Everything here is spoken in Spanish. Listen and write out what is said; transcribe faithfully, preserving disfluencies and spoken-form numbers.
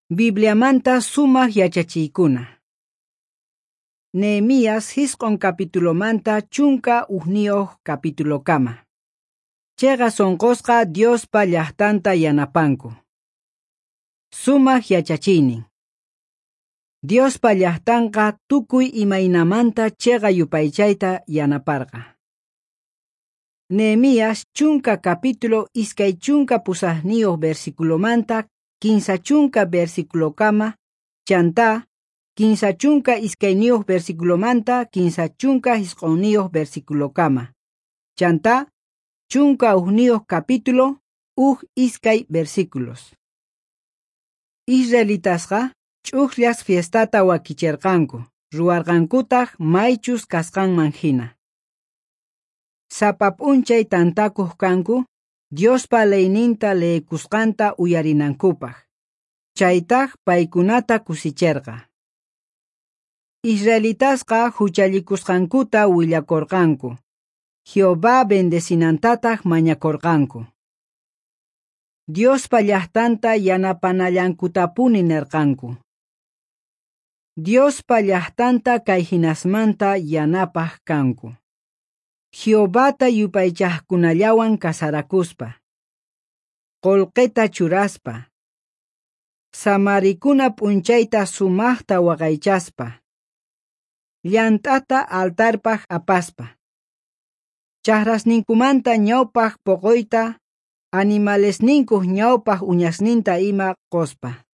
Bibliamanta sumaq yachachiykuna. Nehemías hisqon capitulomanta chunka uhniyuq capitulokama. Chayqa sonqosqa Diospa llaqtanta yanapanku. Sumaq yachachiynin. Diospa llaqtanqa tukuy imaynamanta chayqa yupaychayta yanaparqa. Nehemías chunka capítulo iskay chunka pusaqniyuq versiculomanta quinsa chunka versiculokama chanta quinsa chunka iskayniyuq versiculomanta quinsa chunka hisqonniyuq versiculokama chanta chunka uhniyuq capítulo uj iskay versículos. Israelitasqa ch'uqllas fiestata wakichirqanku ruwarqankutaq maychus kasqanman hina. Sapa p'unchay tantakuq kanku Diospa leyninta leekusqanta uyarinankupaq. Chaytaq paykunata kusichirqa. Israelitasqa huchallikusqankuta willakurqanku. Jehová bendecinantataq mañakurqanku. Diospa llaqtanta yanapanallankutapuni nirqanku. Diospa llaqtanta kay hinasmanta yanapaq kanku. Jehovata yupaychaqkunallawan kasarakuspa. Qolqeta churaspa. Samarikuna p'unchayta sumaqta waqaychaspa. Llant'ata altarpaq apaspa. Chakrasninkumanta ñawpaq poqoyta, animalesninkuq ñawpaq uñasninta ima qospa.